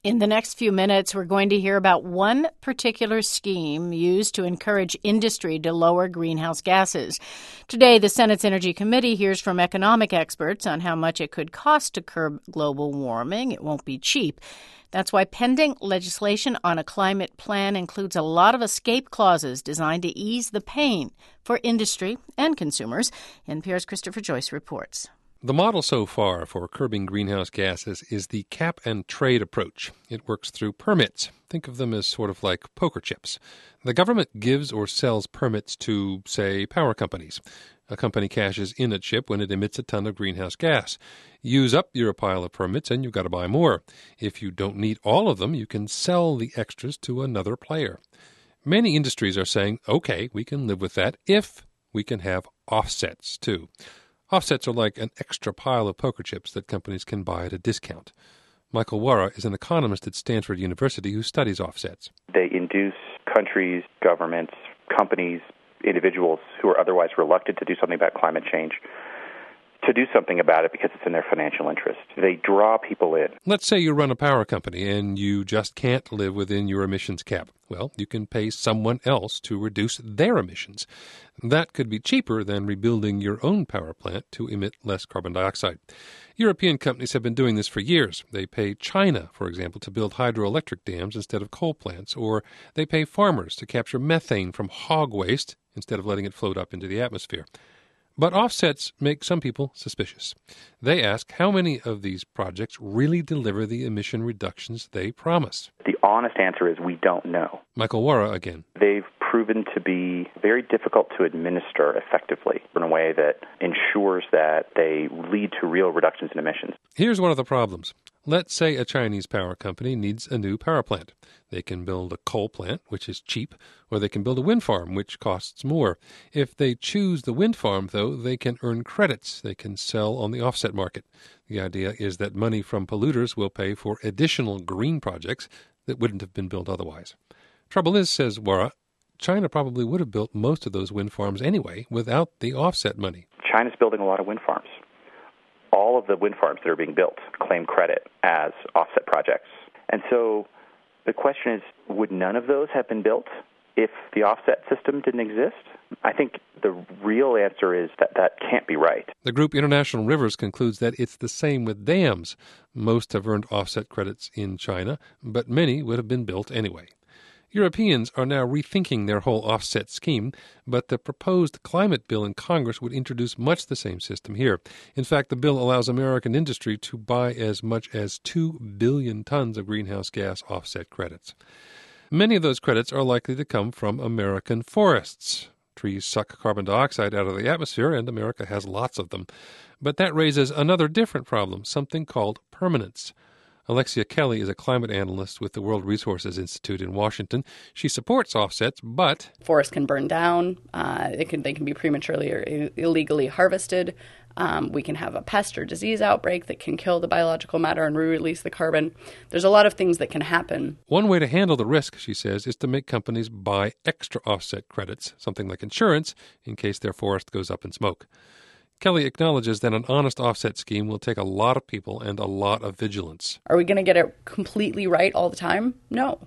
In the next few minutes, we're going to hear about one particular scheme used to encourage industry to lower greenhouse gases. Today, the Senate's Energy Committee hears from economic experts on how much it could cost to curb global warming. It won't be cheap. That's why pending legislation on a climate plan includes a lot of escape clauses designed to ease the pain for industry and consumers. NPR's Christopher Joyce reports. The model so far for curbing greenhouse gases is the cap-and-trade approach. It works through permits. Think of them as sort of like poker chips. The government gives or sells permits to, say, power companies. A company cashes in a chip when it emits a ton of greenhouse gas. Use up your pile of permits and you've got to buy more. If you don't need all of them, you can sell the extras to another player. Many industries are saying, okay, we can live with that if we can have offsets too. Offsets are like an extra pile of poker chips that companies can buy at a discount. Michael Warra is an economist at Stanford University who studies offsets. They induce countries, governments, companies, individuals who are otherwise reluctant to do something about climate change to do something about it because it's in their financial interest. They draw people in. Let's say you run a power company and you just can't live within your emissions cap. Well, you can pay someone else to reduce their emissions. That could be cheaper than rebuilding your own power plant to emit less carbon dioxide. European companies have been doing this for years. They pay China, for example, to build hydroelectric dams instead of coal plants, or they pay farmers to capture methane from hog waste instead of letting it float up into the atmosphere. But offsets make some people suspicious. They ask how many of these projects really deliver the emission reductions they promise. The honest answer is we don't know. Michael Warra again. They've proven to be very difficult to administer effectively in a way that ensures that they lead to real reductions in emissions. Here's one of the problems. Let's say a Chinese power company needs a new power plant. They can build a coal plant, which is cheap, or they can build a wind farm, which costs more. If they choose the wind farm, though, they can earn credits. They can sell on the offset market. The idea is that money from polluters will pay for additional green projects that wouldn't have been built otherwise. Trouble is, says Warra, China probably would have built most of those wind farms anyway without the offset money. China's building a lot of wind farms. All of the wind farms that are being built claim credit as offset projects. And so the question is, would none of those have been built if the offset system didn't exist? I think the real answer is that that can't be right. The group International Rivers concludes that it's the same with dams. Most have earned offset credits in China, but many would have been built anyway. Europeans are now rethinking their whole offset scheme, but the proposed climate bill in Congress would introduce much the same system here. In fact, the bill allows American industry to buy as much as 2 billion tons of greenhouse gas offset credits. Many of those credits are likely to come from American forests. Trees suck carbon dioxide out of the atmosphere, and America has lots of them. But that raises another different problem, something called permanence. Alexia Kelly is a climate analyst with the World Resources Institute in Washington. She supports offsets, but forests can burn down. They can be prematurely or illegally harvested. We can have a pest or disease outbreak that can kill the biological matter and re-release the carbon. There's a lot of things that can happen. One way to handle the risk, she says, is to make companies buy extra offset credits, something like insurance, in case their forest goes up in smoke. Kelly acknowledges that an honest offset scheme will take a lot of people and a lot of vigilance. Are we going to get it completely right all the time? No.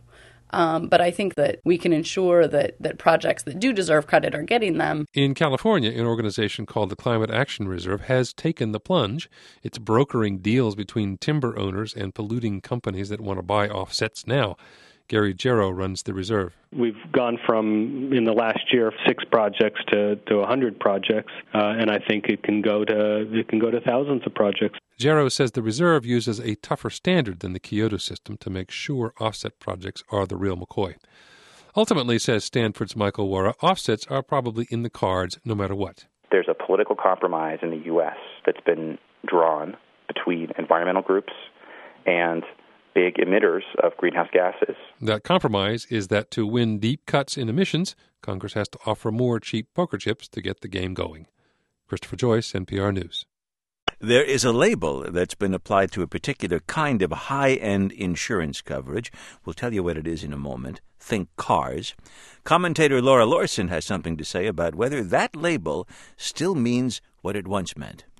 But I think that we can ensure that projects that do deserve credit are getting them. In California, an organization called the Climate Action Reserve has taken the plunge. It's brokering deals between timber owners and polluting companies that want to buy offsets now. Gary Jarrow runs the reserve. We've gone from, in the last year, 6 projects to 100 projects, and I think it can go to thousands of projects. Jarrow says the reserve uses a tougher standard than the Kyoto system to make sure offset projects are the real McCoy. Ultimately, says Stanford's Michael Warra, offsets are probably in the cards no matter what. There's a political compromise in the U.S. that's been drawn between environmental groups and big emitters of greenhouse gases. That compromise is that to win deep cuts in emissions, Congress has to offer more cheap poker chips to get the game going. Christopher Joyce, NPR News. There is a label that's been applied to a particular kind of high-end insurance coverage. We'll tell you what it is in a moment. Think cars. Commentator Laura Lorson has something to say about whether that label still means what it once meant.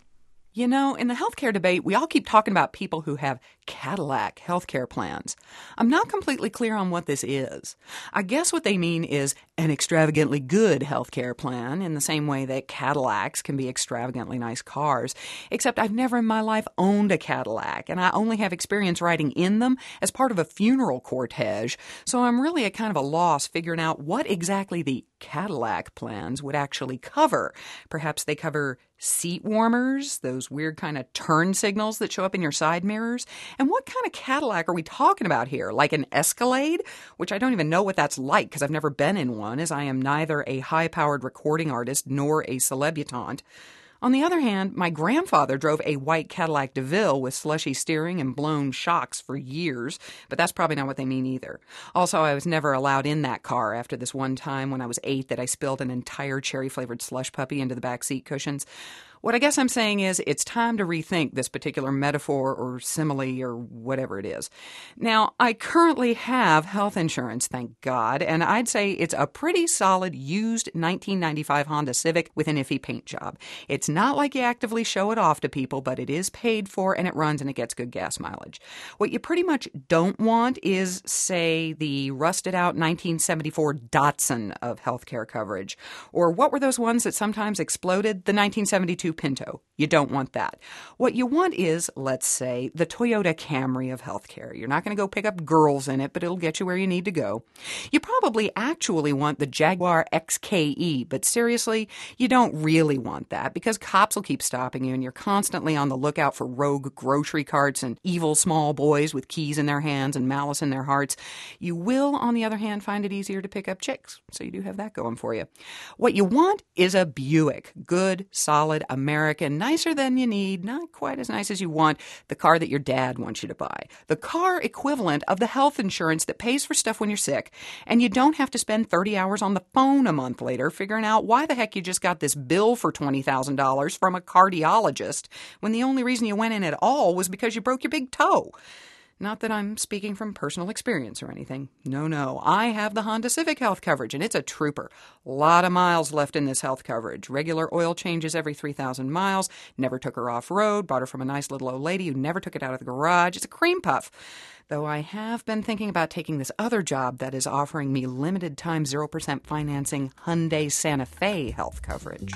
You know, in the healthcare debate, we all keep talking about people who have Cadillac healthcare plans. I'm not completely clear on what this is. I guess what they mean is an extravagantly good healthcare plan, in the same way that Cadillacs can be extravagantly nice cars, except I've never in my life owned a Cadillac, and I only have experience riding in them as part of a funeral cortege, so I'm really at kind of a loss figuring out what exactly the Cadillac plans would actually cover. Perhaps they cover seat warmers, those weird kind of turn signals that show up in your side mirrors. And what kind of Cadillac are we talking about here? Like an Escalade? Which I don't even know what that's like because I've never been in one, as I am neither a high-powered recording artist nor a celebutante. On the other hand, my grandfather drove a white Cadillac DeVille with slushy steering and blown shocks for years, but that's probably not what they mean either. Also, I was never allowed in that car after this one time when I was 8 that I spilled an entire cherry-flavored slush puppy into the back seat cushions. What I guess I'm saying is it's time to rethink this particular metaphor or simile or whatever it is. Now, I currently have health insurance, thank God, and I'd say it's a pretty solid used 1995 Honda Civic with an iffy paint job. It's not like you actively show it off to people, but it is paid for and it runs and it gets good gas mileage. What you pretty much don't want is, say, the rusted out 1974 Datsun of healthcare coverage. Or what were those ones that sometimes exploded? The 1972 Pinto. You don't want that. What you want is, let's say, the Toyota Camry of healthcare. You're not going to go pick up girls in it, but it'll get you where you need to go. You probably actually want the Jaguar XKE, but seriously, you don't really want that because cops will keep stopping you and you're constantly on the lookout for rogue grocery carts and evil small boys with keys in their hands and malice in their hearts. You will, on the other hand, find it easier to pick up chicks, so you do have that going for you. What you want is a Buick. Good, solid, American, nicer than you need, not quite as nice as you want, the car that your dad wants you to buy. The car equivalent of the health insurance that pays for stuff when you're sick, and you don't have to spend 30 hours on the phone a month later figuring out why the heck you just got this bill for $20,000 from a cardiologist when the only reason you went in at all was because you broke your big toe. Not that I'm speaking from personal experience or anything. No. I have the Honda Civic health coverage, and it's a trooper. A lot of miles left in this health coverage. Regular oil changes every 3,000 miles. Never took her off-road. Bought her from a nice little old lady who never took it out of the garage. It's a cream puff. Though I have been thinking about taking this other job that is offering me limited-time 0% financing Hyundai Santa Fe health coverage.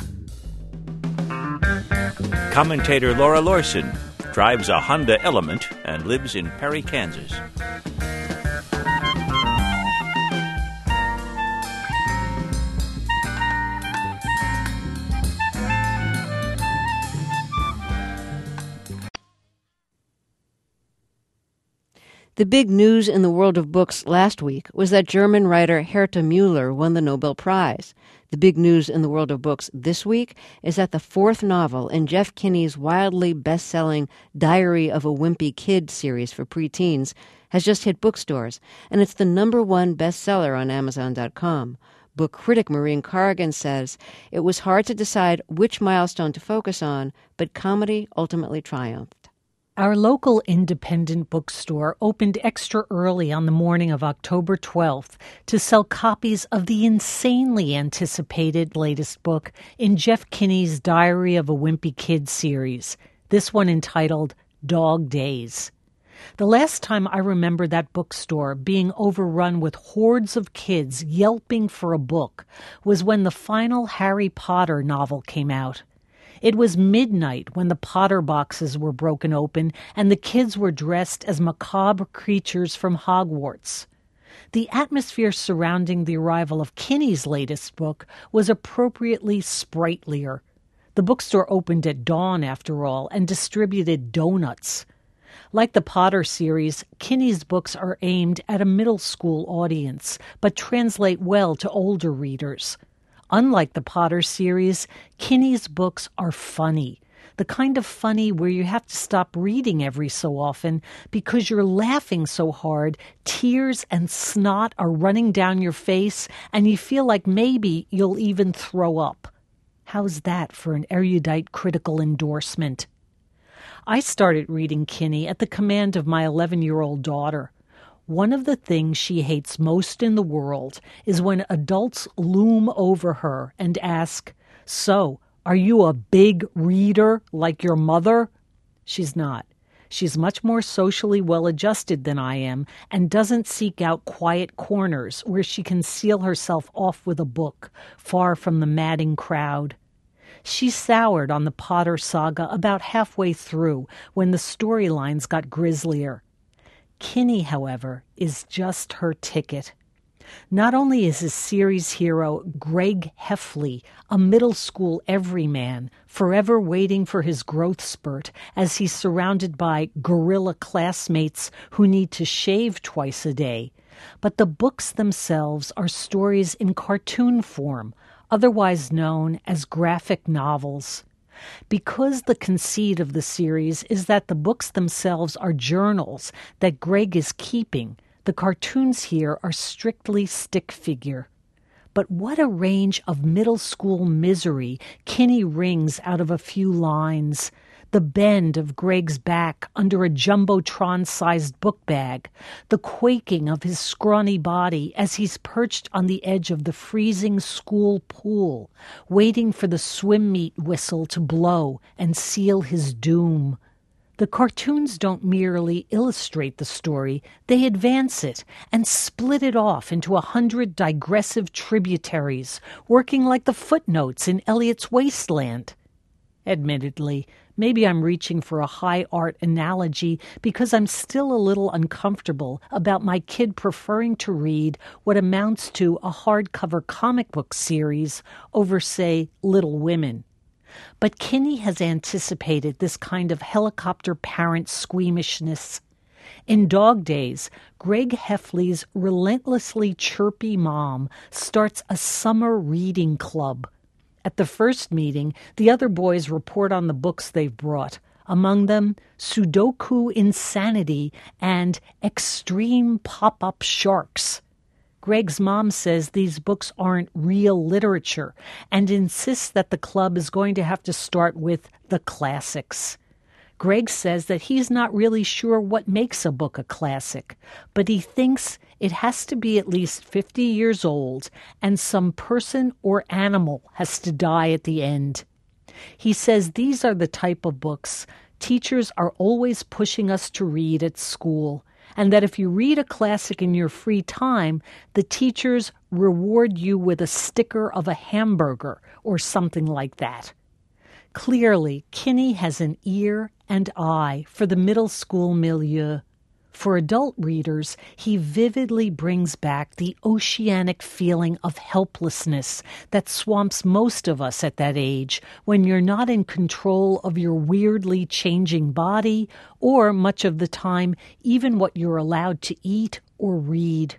Commentator Laura Lorson drives a Honda Element and lives in Perry, Kansas. The big news in the world of books last week was that German writer Herta Müller won the Nobel Prize. The big news in the world of books this week is that the fourth novel in Jeff Kinney's wildly best-selling Diary of a Wimpy Kid series for preteens has just hit bookstores, and it's the #1 bestseller on Amazon.com. Book critic Maureen Corrigan says it was hard to decide which milestone to focus on, but comedy ultimately triumphed. Our local independent bookstore opened extra early on the morning of October 12th to sell copies of the insanely anticipated latest book in Jeff Kinney's Diary of a Wimpy Kid series, this one entitled Dog Days. The last time I remember that bookstore being overrun with hordes of kids yelping for a book was when the final Harry Potter novel came out. It was midnight when the Potter boxes were broken open and the kids were dressed as macabre creatures from Hogwarts. The atmosphere surrounding the arrival of Kinney's latest book was appropriately sprightlier. The bookstore opened at dawn, after all, and distributed donuts. Like the Potter series, Kinney's books are aimed at a middle school audience, but translate well to older readers. Unlike the Potter series, Kinney's books are funny. The kind of funny where you have to stop reading every so often because you're laughing so hard, tears and snot are running down your face, and you feel like maybe you'll even throw up. How's that for an erudite critical endorsement? I started reading Kinney at the command of my 11-year-old daughter. One of the things she hates most in the world is when adults loom over her and ask, "So, Are you a big reader like your mother? She's not. She's much more socially well-adjusted than I am and doesn't seek out quiet corners where she can seal herself off with a book, far from the madding crowd. She soured on the Potter saga about halfway through when the storylines got grislier. Kinney, however, is just her ticket. Not only is his series hero Greg Heffley a middle school everyman, forever waiting for his growth spurt as he's surrounded by gorilla classmates who need to shave twice a day, but the books themselves are stories in cartoon form, otherwise known as graphic novels. Because the conceit of the series is that the books themselves are journals that Greg is keeping, the cartoons here are strictly stick figure. But what a range of middle school misery Kinney wrings out of a few lines. The bend of Greg's back under a Jumbotron-sized book bag, the quaking of his scrawny body as he's perched on the edge of the freezing school pool, waiting for the swim meet whistle to blow and seal his doom. The cartoons don't merely illustrate the story, they advance it and split it off into 100 digressive tributaries, working like the footnotes in Eliot's Wasteland. Admittedly, maybe I'm reaching for a high art analogy because I'm still a little uncomfortable about my kid preferring to read what amounts to a hardcover comic book series over, say, Little Women. But Kinney has anticipated this kind of helicopter parent squeamishness. In Dog Days, Greg Heffley's relentlessly chirpy mom starts a summer reading club. At the first meeting, the other boys report on the books they've brought, among them Sudoku Insanity and Extreme Pop-Up Sharks. Greg's mom says these books aren't real literature and insists that the club is going to have to start with the classics. Greg says that he's not really sure what makes a book a classic, but he thinks it has to be at least 50 years old and some person or animal has to die at the end. He says these are the type of books teachers are always pushing us to read at school, and that if you read a classic in your free time, the teachers reward you with a sticker of a hamburger or something like that. Clearly, Kinney has an ear and eye for the middle school milieu. For adult readers, he vividly brings back the oceanic feeling of helplessness that swamps most of us at that age when you're not in control of your weirdly changing body or, much of the time, even what you're allowed to eat or read.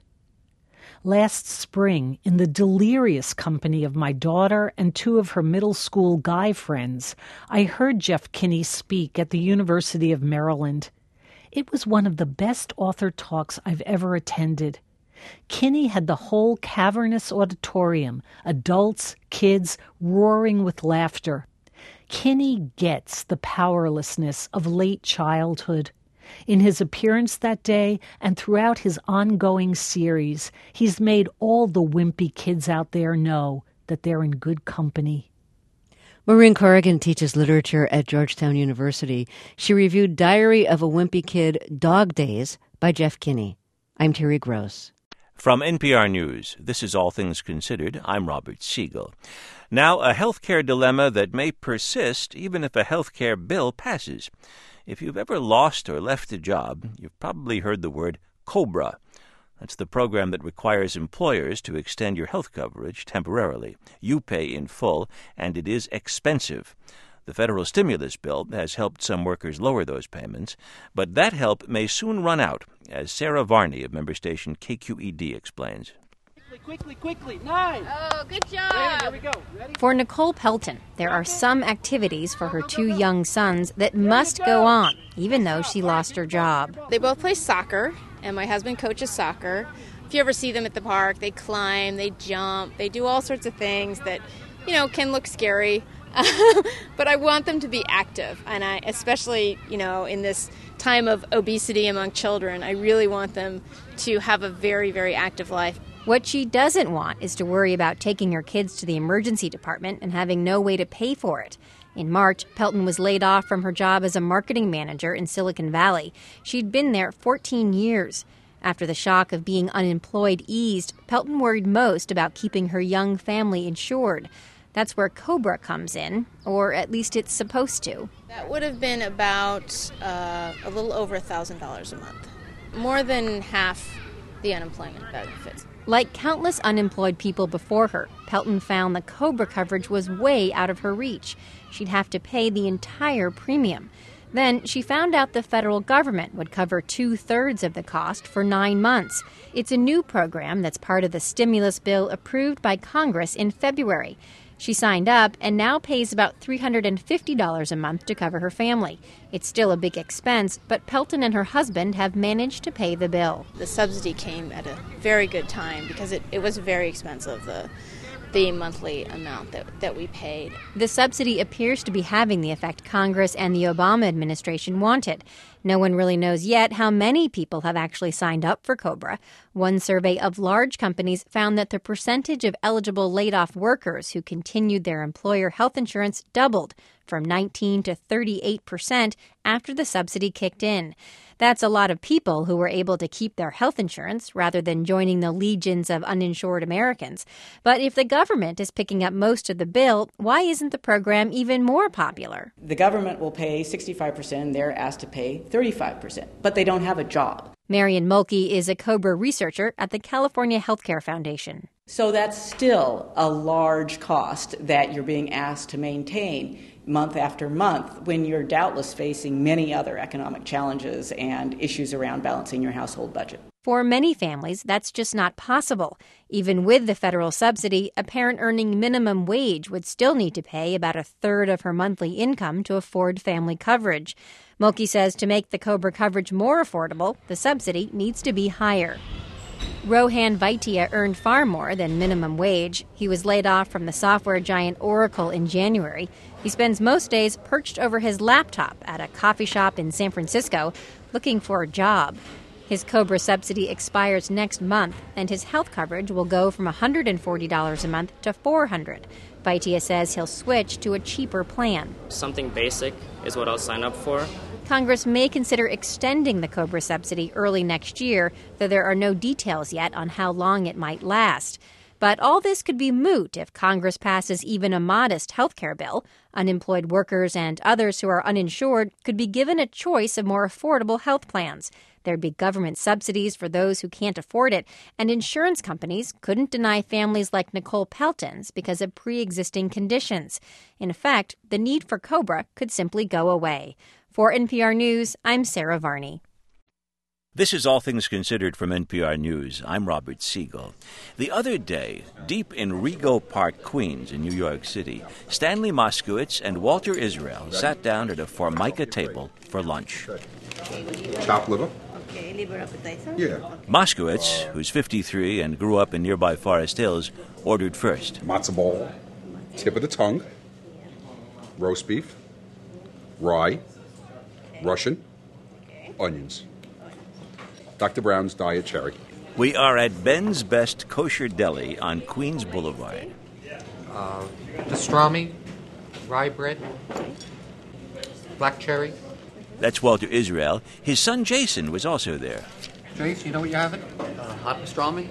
Last spring, in the delirious company of my daughter and two of her middle school guy friends, I heard Jeff Kinney speak at the University of Maryland. It was one of the best author talks I've ever attended. Kinney had the whole cavernous auditorium, adults, kids, roaring with laughter. Kinney gets the powerlessness of late childhood. In his appearance that day and throughout his ongoing series, he's made all the wimpy kids out there know that they're in good company. Maureen Corrigan teaches literature at Georgetown University. She reviewed Diary of a Wimpy Kid, Dog Days by Jeff Kinney. I'm Terry Gross. From NPR News, this is All Things Considered. I'm Robert Siegel. Now, a healthcare dilemma that may persist even if a healthcare bill passes. If you've ever lost or left a job, you've probably heard the word COBRA. That's the program that requires employers to extend your health coverage temporarily. You pay in full, and it is expensive. The federal stimulus bill has helped some workers lower those payments, but that help may soon run out, as Sarah Varney of member station KQED explains. Quickly, 9! Oh, good job! Ready, here we go. Ready? For Nicole Pelton, there are some activities for her two young sons that must go on, even though she lost her job. They both play soccer, and my husband coaches soccer. If you ever see them at the park, they climb, they jump, they do all sorts of things that, can look scary. But I want them to be active, and I especially, in this time of obesity among children, I really want them to have a very, very active life. What she doesn't want is to worry about taking her kids to the emergency department and having no way to pay for it. In March, Pelton was laid off from her job as a marketing manager in Silicon Valley. She'd been there 14 years. After the shock of being unemployed eased, Pelton worried most about keeping her young family insured. That's where COBRA comes in, or at least it's supposed to. That would have been about a little over $1,000 a month. More than half the unemployment benefits. Like countless unemployed people before her, Pelton found the COBRA coverage was way out of her reach. She'd have to pay the entire premium. Then she found out the federal government would cover 2/3 of the cost for 9 months. It's a new program that's part of the stimulus bill approved by Congress in February. She signed up and now pays about $350 a month to cover her family. It's still a big expense, but Pelton and her husband have managed to pay the bill. The subsidy came at a very good time because it was very expensive, the monthly amount that we paid. The subsidy appears to be having the effect Congress and the Obama administration wanted. No one really knows yet how many people have actually signed up for COBRA. One survey of large companies found that the percentage of eligible laid-off workers who continued their employer health insurance doubled from 19 to 38% after the subsidy kicked in. That's a lot of people who were able to keep their health insurance rather than joining the legions of uninsured Americans. But if the government is picking up most of the bill, why isn't the program even more popular? The government will pay 65%, they're asked to pay 35%, but they don't have a job. Marian Mulkey is a COBRA researcher at the California Healthcare Foundation. So that's still a large cost that you're being asked to maintain month after month when you're doubtless facing many other economic challenges and issues around balancing your household budget. For many families, that's just not possible. Even with the federal subsidy, a parent earning minimum wage would still need to pay about 1/3 of her monthly income to afford family coverage. Mulkey says to make the COBRA coverage more affordable, the subsidy needs to be higher. Rohan Vaidya earned far more than minimum wage. He was laid off from the software giant Oracle in January. He spends most days perched over his laptop at a coffee shop in San Francisco looking for a job. His COBRA subsidy expires next month, and his health coverage will go from $140 a month to $400. Vaidya says he'll switch to a cheaper plan. Something basic is what I'll sign up for. Congress may consider extending the COBRA subsidy early next year, though there are no details yet on how long it might last. But all this could be moot if Congress passes even a modest health care bill. Unemployed workers and others who are uninsured could be given a choice of more affordable health plans. There'd be government subsidies for those who can't afford it, and insurance companies couldn't deny families like Nicole Pelton's because of pre-existing conditions. In effect, the need for COBRA could simply go away. For NPR News, I'm Sarah Varney. This is All Things Considered from NPR News. I'm Robert Siegel. The other day, deep in Rego Park, Queens, in New York City, Stanley Moskowitz and Walter Israel sat down at a Formica table for lunch. Chopped liver. Okay, liver appetizer. Yeah. Moskowitz, who's 53 and grew up in nearby Forest Hills, ordered first. Matzo ball, tip of the tongue, roast beef, rye, Russian, onions. Dr. Brown's Diet Cherry. We are at Ben's Best Kosher Deli on Queens Boulevard. Pastrami, rye bread, black cherry. That's Walter Israel. His son Jason was also there. Jason, you know what you're having? Hot pastrami.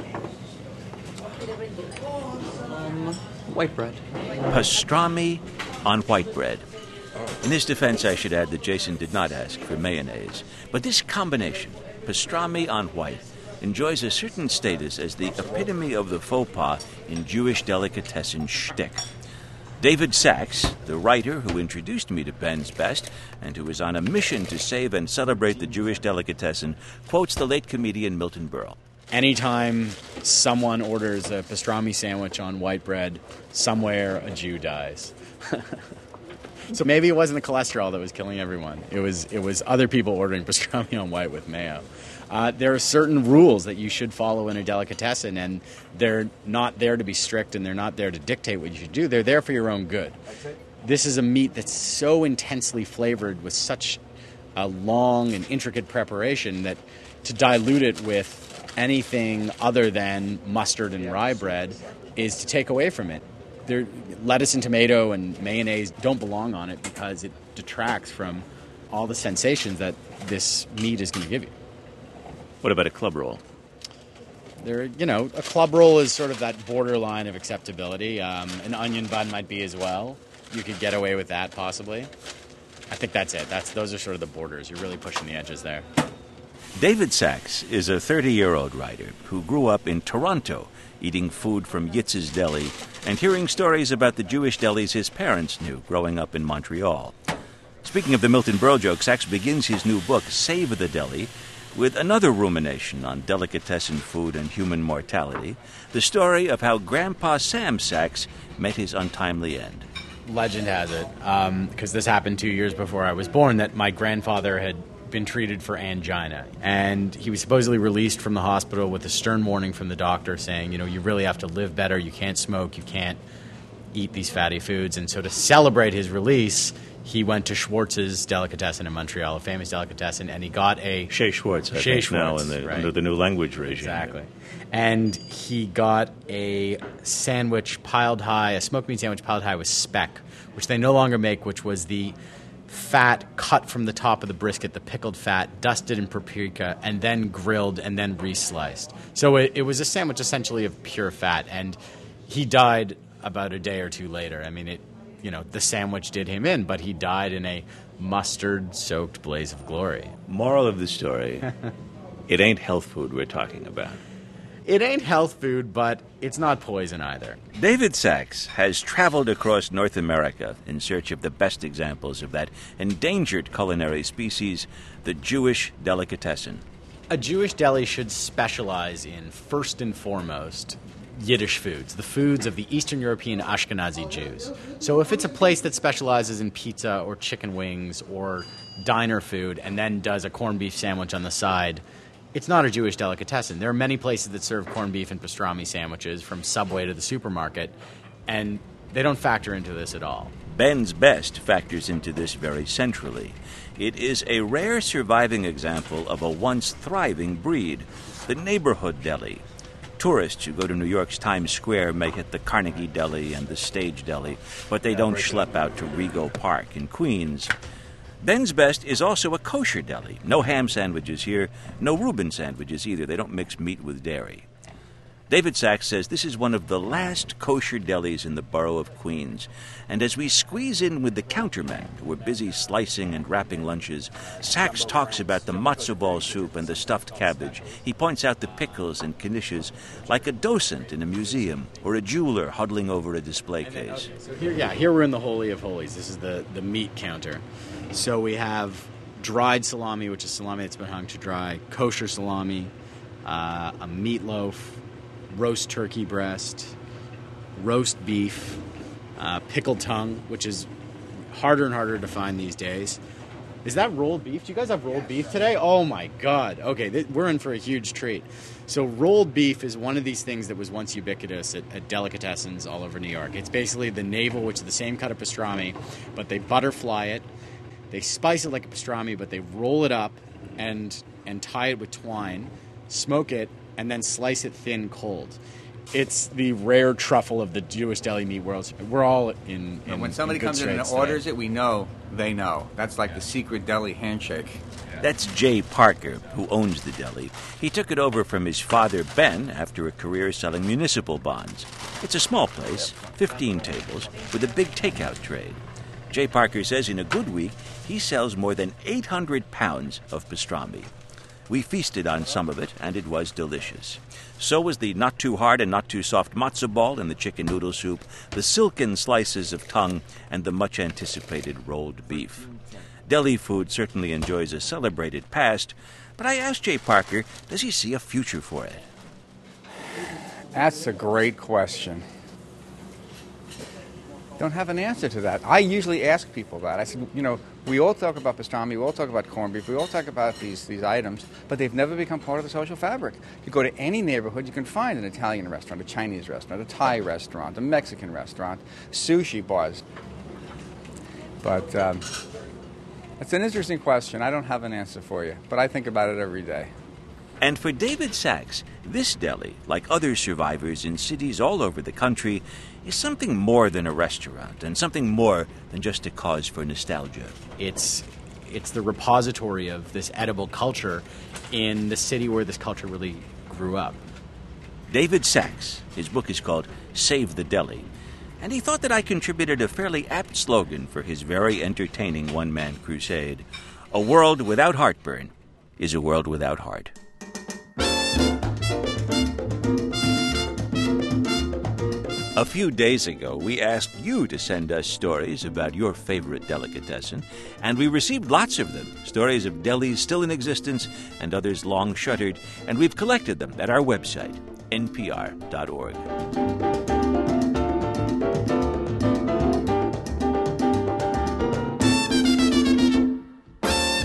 White bread. Pastrami on white bread. In his defense, I should add that Jason did not ask for mayonnaise. But this combination, pastrami on white, enjoys a certain status as the epitome of the faux pas in Jewish delicatessen shtick. David Sachs, the writer who introduced me to Ben's Best and who is on a mission to save and celebrate the Jewish delicatessen, quotes the late comedian Milton Berle. Anytime someone orders a pastrami sandwich on white bread, somewhere a Jew dies. So maybe it wasn't the cholesterol that was killing everyone. It was other people ordering pastrami on white with mayo. There are certain rules that you should follow in a delicatessen, and they're not there to be strict, and they're not there to dictate what you should do. They're there for your own good. This is a meat that's so intensely flavored with such a long and intricate preparation that to dilute it with anything other than mustard and rye bread is to take away from it. Lettuce and tomato and mayonnaise don't belong on it because it detracts from all the sensations that this meat is going to give you. What about a club roll? A club roll is sort of that borderline of acceptability. An onion bun might be as well. You could get away with that, possibly. I think that's it. Those are sort of the borders. You're really pushing the edges there. David Sachs is a 30-year-old writer who grew up in Toronto, eating food from Yitz's Deli and hearing stories about the Jewish delis his parents knew growing up in Montreal. Speaking of the Milton Berle joke, Sachs begins his new book, Save the Deli, with another rumination on delicatessen food and human mortality, the story of how Grandpa Sam Sachs met his untimely end. Legend has it, because this happened 2 years before I was born, that my grandfather had been treated for angina. And he was supposedly released from the hospital with a stern warning from the doctor saying, you really have to live better, you can't smoke, you can't eat these fatty foods. And so to celebrate his release, he went to Schwartz's Delicatessen in Montreal, a famous delicatessen, and he got a... Chez Schwartz, I think, now under the new language regime. Exactly. And he got a sandwich piled high, a smoked meat sandwich piled high with speck, which they no longer make, which was the fat cut from the top of the brisket, the pickled fat, dusted in paprika, and then grilled and then re-sliced. So it was a sandwich essentially of pure fat, and he died about a day or two later. I mean, the sandwich did him in, but he died in a mustard-soaked blaze of glory. Moral of the story, it ain't health food we're talking about. It ain't health food, but it's not poison either. David Sachs has traveled across North America in search of the best examples of that endangered culinary species, the Jewish delicatessen. A Jewish deli should specialize in, first and foremost, Yiddish foods, the foods of the Eastern European Ashkenazi Jews. So if it's a place that specializes in pizza or chicken wings or diner food and then does a corned beef sandwich on the side, it's not a Jewish delicatessen. There are many places that serve corned beef and pastrami sandwiches, from Subway to the supermarket, and they don't factor into this at all. Ben's Best factors into this very centrally. It is a rare surviving example of a once thriving breed, the neighborhood deli. Tourists who go to New York's Times Square may hit the Carnegie Deli and the Stage Deli, but they don't schlep out to Rego Park in Queens. Ben's Best is also a kosher deli. No ham sandwiches here, no Reuben sandwiches either. They don't mix meat with dairy. David Sachs says this is one of the last kosher delis in the borough of Queens. And as we squeeze in with the countermen who are busy slicing and wrapping lunches, Sachs talks about the matzo ball soup and the stuffed cabbage. He points out the pickles and knishes like a docent in a museum or a jeweler huddling over a display case. So here we're in the Holy of Holies. This is the meat counter. So we have dried salami, which is salami that's been hung to dry, kosher salami, a meatloaf, roast turkey breast, roast beef, pickled tongue, which is harder and harder to find these days. Is that rolled beef? Do you guys have rolled beef today? Oh my God. Okay, we're in for a huge treat. So rolled beef is one of these things that was once ubiquitous at delicatessens all over New York. It's basically the navel, which is the same cut of pastrami, but they butterfly it. They spice it like a pastrami, but they roll it up and tie it with twine, smoke it, and then slice it thin cold. It's the rare truffle of the Jewish deli meat world. We're all in when somebody in comes in and orders it, we know they know. That's like the secret deli handshake. That's Jay Parker, who owns the deli. He took it over from his father, Ben, after a career selling municipal bonds. It's a small place, 15 tables, with a big takeout trade. Jay Parker says in a good week, he sells more than 800 pounds of pastrami. We feasted on some of it, and it was delicious. So was the not-too-hard and not-too-soft matzo ball and the chicken noodle soup, the silken slices of tongue, and the much-anticipated rolled beef. Deli food certainly enjoys a celebrated past, but I asked Jay Parker, does he see a future for it? That's a great question. Don't have an answer to that. I usually ask people that. I said, we all talk about pastrami, we all talk about corned beef, we all talk about these items, but they've never become part of the social fabric. You go to any neighborhood, you can find an Italian restaurant, a Chinese restaurant, a Thai restaurant, a Mexican restaurant, sushi bars. But it's an interesting question. I don't have an answer for you, but I think about it every day. And for David Sachs, this deli, like other survivors in cities all over the country, is something more than a restaurant and something more than just a cause for nostalgia. It's the repository of this edible culture in the city where this culture really grew up. David Sachs, his book is called Save the Deli, and he thought that I contributed a fairly apt slogan for his very entertaining one-man crusade. A world without heartburn is a world without heart. A few days ago, we asked you to send us stories about your favorite delicatessen, and we received lots of them, stories of delis still in existence and others long shuttered, and we've collected them at our website, npr.org.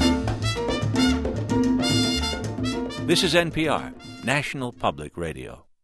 This is NPR, National Public Radio.